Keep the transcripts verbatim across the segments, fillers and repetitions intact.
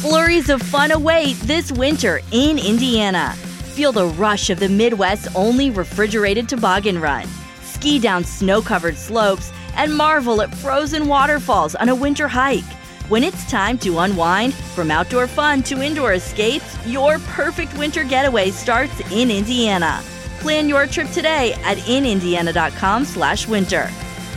Flurries of fun await this winter in Indiana. Feel the rush of the Midwest's only refrigerated toboggan run. Ski down snow-covered slopes and marvel at frozen waterfalls on a winter hike. When it's time to unwind, from outdoor fun to indoor escapes, your perfect winter getaway starts in Indiana. Plan your trip today at in indiana dot com slash winter.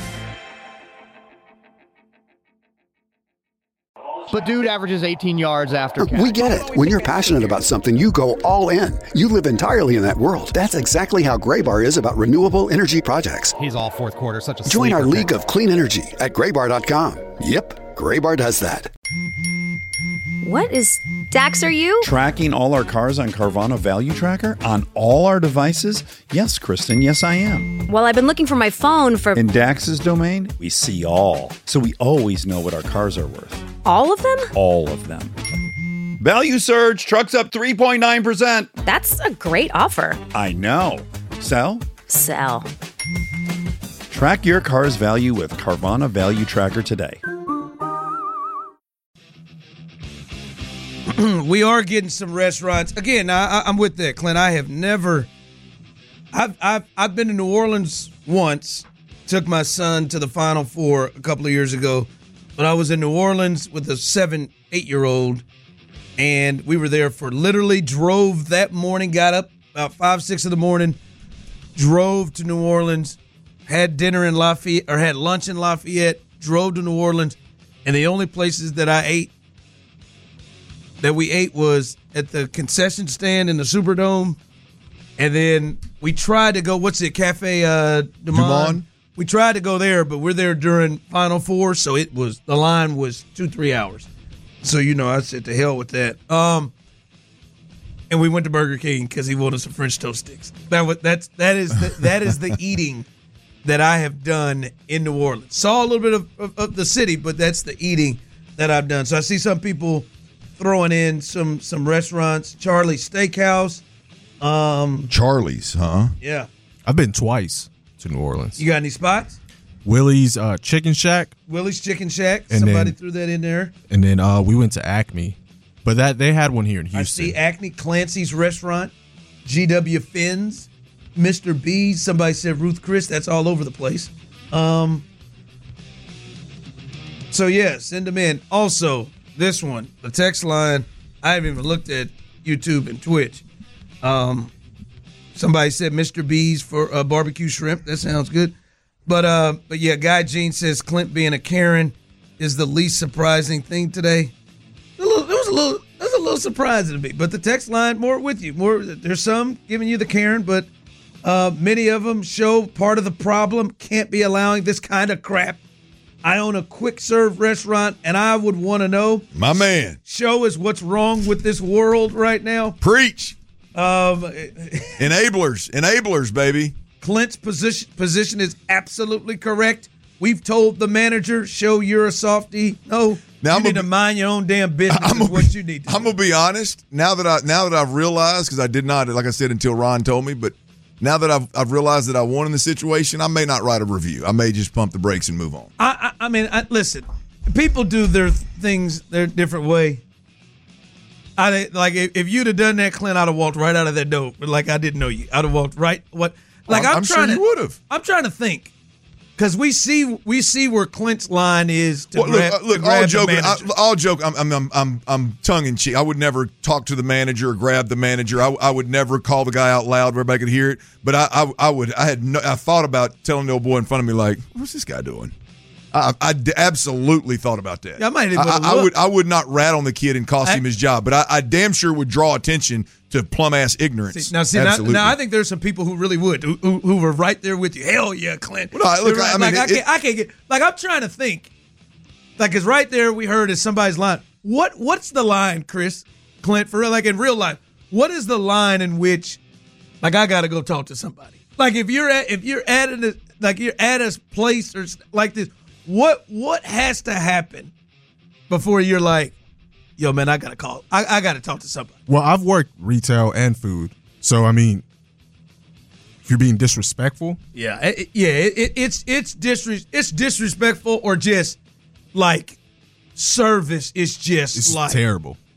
But dude averages eighteen yards after catch. We get it. When you're passionate about something, you go all in. You live entirely in that world. That's exactly how Graybar is about renewable energy projects. He's all fourth quarter, such a Join our sleeper league pick. of clean energy at graybar dot com. Yep, Graybar does that. What is Dax, are you? Tracking all our cars on Carvana Value Tracker on all our devices? Yes, Kristen, yes, I am. Well, I've been looking for my phone for... In Dax's domain, we see all. So we always know what our cars are worth. All of them? All of them. Value surge, trucks up three point nine percent. That's a great offer. I know. Sell? Sell. Track your car's value with Carvana Value Tracker today. We are getting some restaurants. Again, I, I'm with that, Clint. I have never I've, I've, I've been to New Orleans once, took my son to the Final Four a couple of years ago, but I was in New Orleans with a seven, eight-year-old, and we were there for literally drove that morning, got up about five, six in the morning, drove to New Orleans, had dinner in Lafayette, or had lunch in Lafayette, drove to New Orleans, and the only places that I ate that we ate was at the concession stand in the Superdome, and then we tried to go, what's it, Cafe uh, Dumont? We tried to go there, but we're there during Final Four, so it was the line was two, three hours. So, you know, I said to hell with that. Um, and we went to Burger King because he wanted some French toast sticks. That was, that's, that is the, that is the eating that I have done in New Orleans. Saw a little bit of, of, of the city, but that's the eating that I've done. So I see some people throwing in some some restaurants. Charlie's Steakhouse. Um, Charlie's, huh? Yeah. I've been twice to New Orleans. You got any spots? Willie's uh, Chicken Shack. Willie's Chicken Shack. And Somebody then- threw that in there. And then uh, we went to Acme. But that they had one here in I Houston. see Acme, Clancy's Restaurant, G W Finn's, Mister B's. Somebody said Ruth Chris. That's all over the place. Um. So, yeah, send them in. Also, this one, the text line, I haven't even looked at YouTube and Twitch. Um, somebody said Mister B's for uh, barbecue shrimp. That sounds good. But, uh, but yeah, Guy Jean says Clint being a Karen is the least surprising thing today. A little, it was a little, it was a little surprising to me. But the text line, more with you. More, there's some giving you the Karen, but uh, many of them show part of the problem. Can't be allowing this kind of crap. I own a quick serve restaurant, and I would want to know. My man. Show us what's wrong with this world right now. Preach. Um, Enablers. Enablers, baby. Clint's position position is absolutely correct. We've told the manager, show you're a softie. No, Now you I'm need a- to mind your own damn business I'm is gonna what be- you need to I'm do. gonna be honest. Now that I now that I've realized, because I did not, like I said, until Ron told me, but now that I've I've realized that I won in the situation, I may not write a review. I may just pump the brakes and move on. I, I, I mean, I, listen, people do their things their different way. I like if, if you'd have done that, Clint, I'd have walked right out of that door. Like I didn't know you. I'd have walked right. What? Like I'm- I'm, I'm sure trying you to. would've. I'm trying to think because we see we see where Clint's line is to Well, grab. look, uh, look, to grab all the joking, I, manager. all joke. I'm, I'm, I'm, I'm, I'm tongue in cheek. I would never talk to the manager or grab the manager. I, I would never call the guy out loud where everybody could hear it. But I, I, I would. I had. No, I thought about telling the old boy in front of me, like, "What's this guy doing?" I, I d- absolutely thought about that. Yeah, I might even I, I look. would. I would not rat on the kid and cost I- him his job, but I, I damn sure would draw attention to plum ass ignorance. See, now, see, now, Absolutely. now I think there's some people who really would, who, who, who were right there with you. Hell yeah, Clint. Well, no, look, You're right. I mean, like, I, it- can't, I can't get, like, I'm trying to think. Like, because right there we heard is somebody's line. What What's the line, Chris, Clint, for real, like in real life? What is the line in which, like, I got to go talk to somebody? Like, if you're at, if you're at a, like, you're at a place or s- like this, what, what has to happen before you're like, yo, man, I got to call, I, I got to talk to somebody. Well, I've worked retail and food. So, I mean, if you're being disrespectful, Yeah, it, it- yeah, it, it, it's it's disres- it's disrespectful or just like service is just it's like terrible.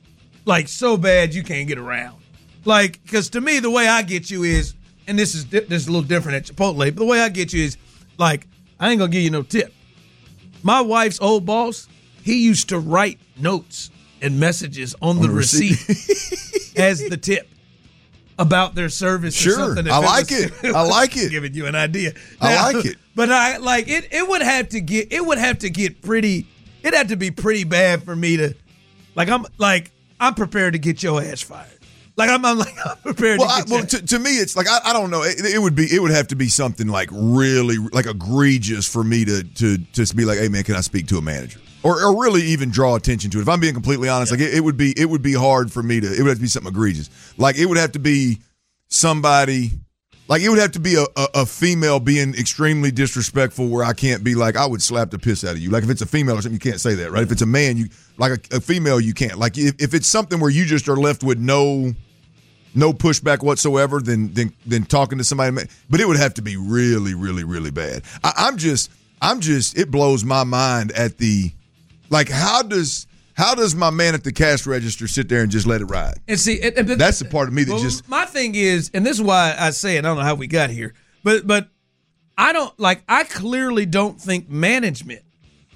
like so bad you can't get around. Like, because to me, the way I get you is, and this is this is a little different at Chipotle, but the way I get you is, like, I ain't going to give you no tip. My wife's old boss, he used to write notes and messages on, on the, the receipt, receipt as the tip about their service sure, or something. I like it. it. I like it. Giving you an idea. Now, I like it. But I like it. It would have to get. It would have to get pretty. It'd have to be pretty bad for me to, like I'm like I'm prepared to get your ass fired. Like I'm, I'm like I'm prepared. Well, to I, get well, your to, to me, it's like I, I don't know. It, it would be. It would have to be something like really like egregious for me to to to be like, hey man, can I speak to a manager? Or, or really even draw attention to it. If I'm being completely honest, yeah. like it, it would be it would be hard for me to. It would have to be something egregious. Like it would have to be somebody. Like it would have to be a, a, a female being extremely disrespectful, where I can't be like, I would slap the piss out of you. Like if it's a female or something, you can't say that, right? If it's a man, you like a, a female, you can't. Like if, if it's something where you just are left with no no pushback whatsoever, then then then talking to somebody. But it would have to be really, really, really bad. I, I'm just I'm just it blows my mind at the. Like, how does how does my man at the cash register sit there and just let it ride? And see, it, it, that's the part of me that well, just. My thing is, and this is why I say it. I don't know how we got here, but but I don't like. I clearly don't think management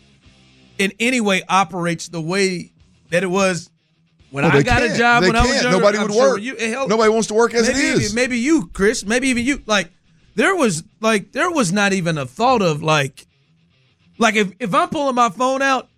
in any way operates the way that it was when well, I got can't. a job. They when can't. I was younger. Nobody I'm would sure work. You, hell, Nobody wants to work as maybe, it is. Maybe you, Chris. Maybe even you. Like there was like there was not even a thought of like like if if I'm pulling my phone out.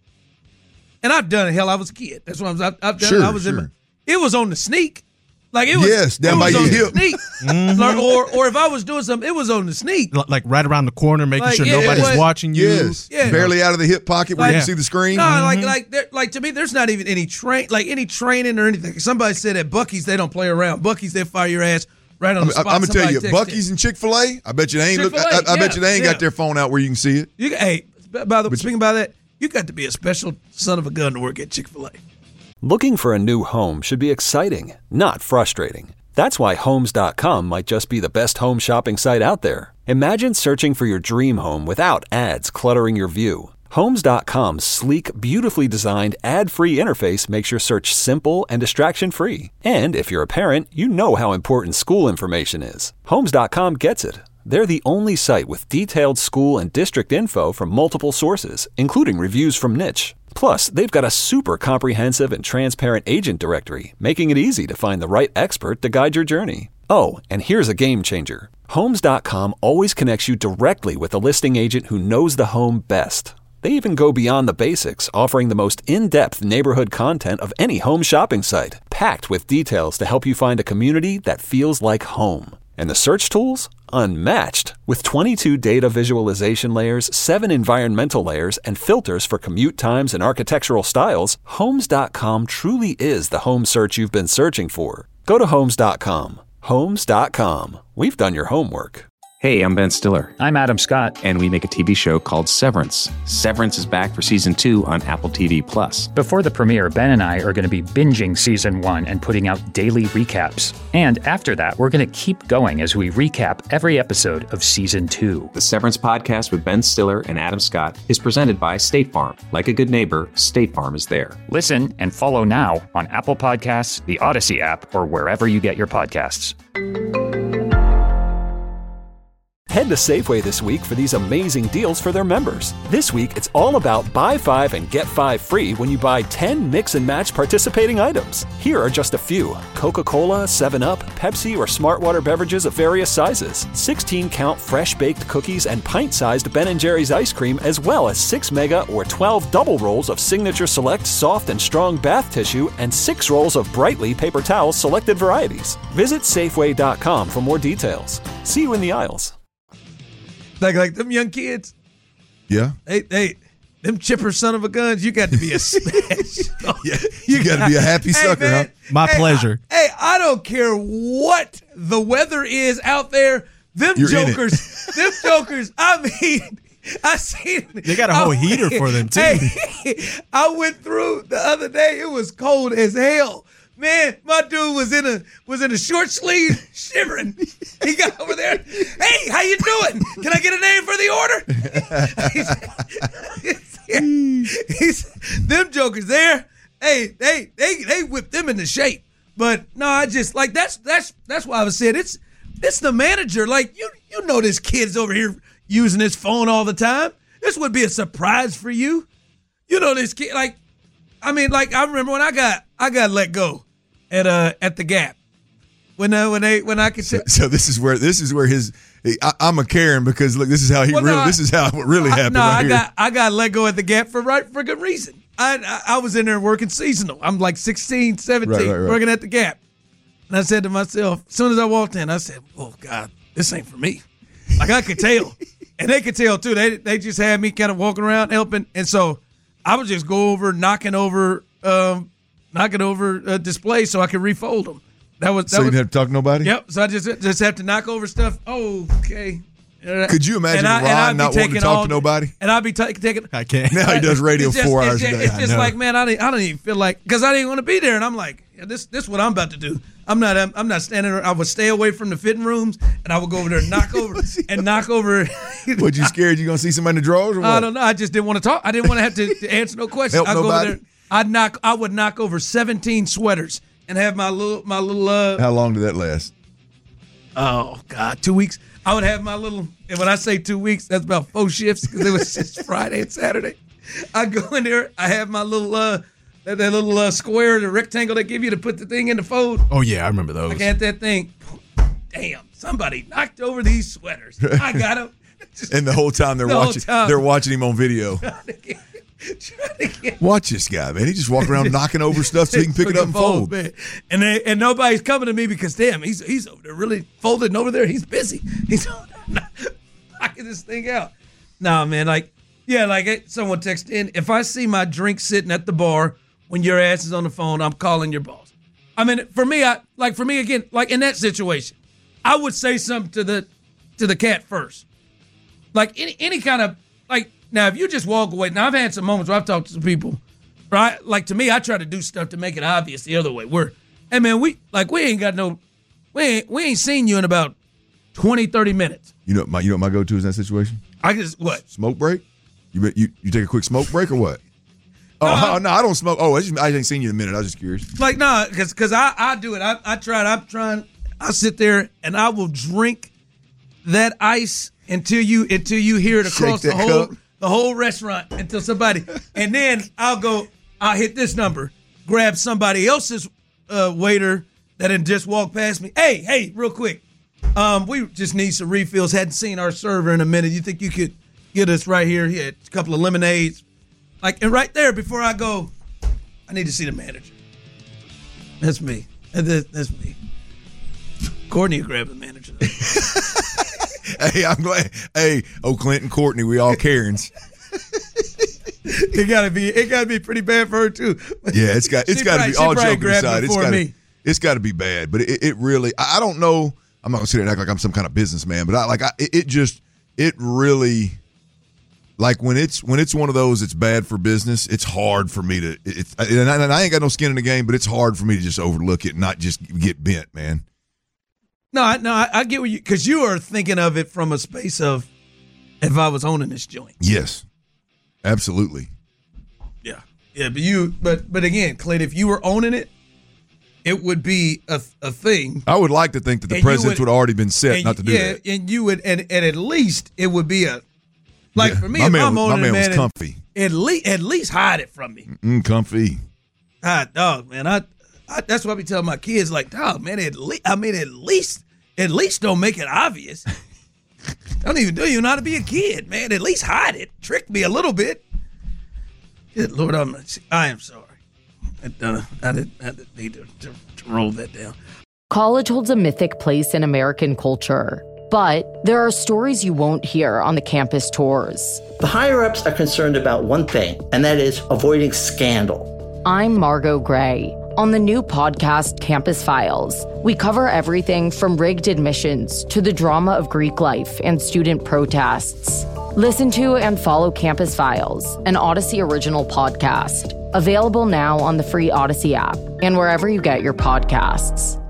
And I've done it. Hell, I was a kid. That's what I was. I've, I've done sure, it. I was sure. in my. It was on the sneak. Like it was. Yes, down it by was your on hip. The sneak. Mm-hmm. Like, or or if I was doing something, it was on the sneak. Like right around the corner, making Like, sure yeah, nobody's was, watching you. Yes, yeah. barely out of the hip pocket where Like, you can see the screen. No, mm-hmm. like like there, like to me, there's not even any train, like any training or anything. Somebody said at Buc-ee's they don't play around. Buc-ee's they fire your ass right on the spot. I'm gonna tell you, Somebody Buc-ee's and Chick-fil-A. I bet you they ain't look. I, I Chick-fil-A, bet you they ain't yeah, got their phone out where you can see it. You hey, by the way, speaking about that, you got to be a special son of a gun to work at Chick-fil-A. Looking for a new home should be exciting, not frustrating. That's why Homes dot com might just be the best home shopping site out there. Imagine searching for your dream home without ads cluttering your view. Homes dot com's sleek, beautifully designed, ad-free interface makes your search simple and distraction-free. And if you're a parent, you know how important school information is. Homes dot com gets it. They're the only site with detailed school and district info from multiple sources, including reviews from Niche. Plus, they've got a super comprehensive and transparent agent directory, making it easy to find the right expert to guide your journey. Oh, and here's a game changer. Homes dot com always connects you directly with the listing agent who knows the home best. They even go beyond the basics, offering the most in-depth neighborhood content of any home shopping site, packed with details to help you find a community that feels like home. And the search tools? Unmatched. With twenty-two data visualization layers, seven environmental layers, and filters for commute times and architectural styles, Homes dot com truly is the home search you've been searching for. Go to Homes dot com. Homes dot com. We've done your homework. Hey, I'm Ben Stiller. I'm Adam Scott. And we make a T V show called Severance. Severance is back for season two on Apple T V Plus. Before the premiere, Ben and I are going to be binging season one and putting out daily recaps. And after that, we're going to keep going as we recap every episode of season two. The Severance podcast with Ben Stiller and Adam Scott is presented by State Farm. Like a good neighbor, State Farm is there. Listen and follow now on Apple Podcasts, the Odyssey app, or wherever you get your podcasts. Head to Safeway this week for these amazing deals for their members. This week, it's all about buy five and get five free when you buy ten mix and match participating items. Here are just a few: Coca-Cola, seven up, Pepsi, or Smartwater beverages of various sizes, sixteen count fresh baked cookies and pint-sized Ben and Jerry's ice cream, as well as six mega or twelve double rolls of Signature Select soft and strong bath tissue and six rolls of Brightly paper towels selected varieties. Visit Safeway dot com for more details. See you in the aisles. Like like them young kids. Yeah. They they them chipper son of a guns. You got to be a special. Yeah, you, you got to be a happy sucker, hey, man, huh? My hey, pleasure. I, hey, I don't care what the weather is out there. Them You're jokers, them jokers. I mean, I seen. They got a whole I, heater for them too. Hey, I went through the other day. It was cold as hell. Man, my dude was in a was in a short sleeve, shivering. He got over there. Hey, how you doing? Can I get a name for the order? he's, he's, he's, them jokers there. hey, they they they whipped them into shape. But no, I just like that's that's that's why I was saying it's it's the manager. Like you you know this kid's over here using his phone all the time. This would be a surprise for you. You know this kid like I mean like I remember when I got I got let go at uh at the Gap. When uh, when they when I could so, so this is where this is where his I, I'm a Karen because look this is how he well, really no, this is how it really happened. No, right I here. got I got let go at the Gap for right for good reason. I, I I was in there working seasonal. I'm like sixteen, seventeen, right, right, right. working at the Gap. And I said to myself, as soon as I walked in, I said, oh, God, this ain't for me. Like, I could tell. And they could tell, too. They they just had me kind of walking around helping. And so I would just go over, knocking over um, knocking over uh, displays so I could refold them. That was, that so you was, didn't have to talk to nobody? Yep. So I just just have to knock over stuff. Oh, okay. Could you imagine I, Ron not wanting to talk all, to nobody? And I'd be t- taking. I can't. Now he does radio just, four it's hours just, a day. It's just like, man, I don't, I don't even feel like because I didn't want to be there, and I'm like, yeah, this this is what I'm about to do. I'm not I'm, I'm not standing there. I would stay away from the fitting rooms, and I would go over there and knock over and knock over. What, you scared you gonna see somebody in the drawers or what? I don't know. I just didn't want to talk. I didn't want to have to, to answer no questions. Help I'd go nobody? over there. I'd knock. I would knock over seventeen sweaters and have my little my little. Uh, How long did that last? Oh God, two weeks. I would have my little, and when I say two weeks, that's about four shifts because it was just Friday and Saturday. I go in there, I have my little, uh, that, that little uh, square, the rectangle they give you to put the thing in the fold. Oh, yeah, I remember those. I got that thing. Damn, somebody knocked over these sweaters. I got them. And the whole time they're The whole watching, time. they're watching him on video. Watch this guy, man. He just walking around knocking over stuff so he can pick it up and fold. Man. And they, and nobody's coming to me because damn, he's he's over there really folding over there. He's busy. He's knocking this thing out. Nah, man, like yeah, like someone texted in. If I see my drink sitting at the bar when your ass is on the phone, I'm calling your boss. I mean, for me, I like for me again, like in that situation, I would say something to the to the cat first. Like any any kind of like. Now, if you just walk away, now I've had some moments where I've talked to some people, right? Like to me, I try to do stuff to make it obvious the other way. We're, hey man, we like we ain't got no, we ain't we ain't seen you in about twenty, thirty minutes. You know my you know what my go to is in that situation? I just what? Smoke break? You you you take a quick smoke break or what? Oh no, no I don't smoke. Oh, I, just, I ain't seen you in a minute. I was just curious. Like no, nah, because because I I do it. I I tried. I'm trying. I sit there and I will drink that ice until you until you hear it across the whole. Cup. The whole restaurant until somebody, and then I'll go, I'll hit this number, grab somebody else's uh, waiter that had just walked past me. Hey, hey, real quick. Um, we just need some refills. Hadn't seen our server in a minute. You think you could get us right here? He had a couple of lemonades. Like, and right there before I go, I need to see the manager. That's me. That's, that's me. Courtney will grab the manager. Hey, I'm glad. Hey, oh, Clint and Courtney, we all Karens. It gotta be. It gotta be pretty bad for her too. Yeah, it's got. It's got to be all joking aside. It's got. Me. It's got to be bad, but it, it really. I I don't know. I'm not gonna sit there and act like I'm some kind of businessman, but I like. I, it, it just. It really. Like when it's when it's one of those, it's bad for business. It's hard for me to. It's and I, and I ain't got no skin in the game, but it's hard for me to just overlook it and not just get bent, man. No, I, no, I, I get what you because you are thinking of it from a space of if I was owning this joint. Yes, absolutely. Yeah, yeah, but you, but but again, Clint, if you were owning it, it would be a a thing. I would like to think that the precedents would, would have already been set not to do yeah, that. and you would, and, and at least it would be a like yeah, for me. My if man, I'm was, owning my man it, was man, comfy. At least, at least hide it from me. Mm, comfy. Hot dog, man. I, I that's what I be telling my kids. Like, dog, man. At least, I mean, at least. At least don't make it obvious. Don't even do you know how to be a kid, man. At least hide it. Trick me a little bit. Good Lord, I'm I am sorry. I, uh, I, didn't, I didn't need to, to, to roll that down. College holds a mythic place in American culture, but there are stories you won't hear on the campus tours. The higher-ups are concerned about one thing, and that is avoiding scandal. I'm Margot Gray. On the new podcast, Campus Files, we cover everything from rigged admissions to the drama of Greek life and student protests. Listen to and follow Campus Files, an Odyssey original podcast. Available now on the free Odyssey app and wherever you get your podcasts.